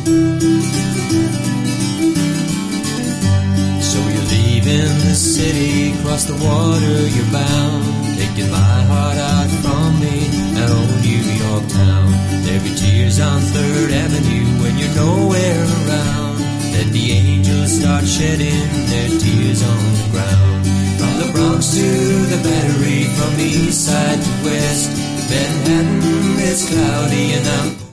So you're leaving the city, across the water you're bound, taking my heart out from me, and old New York town. There'll be tears on 3rd Avenue when you're nowhere around. Let the angels start shedding their tears on the ground. From the Bronx to the Battery, from east side to west, Manhattan is cloudy and I'm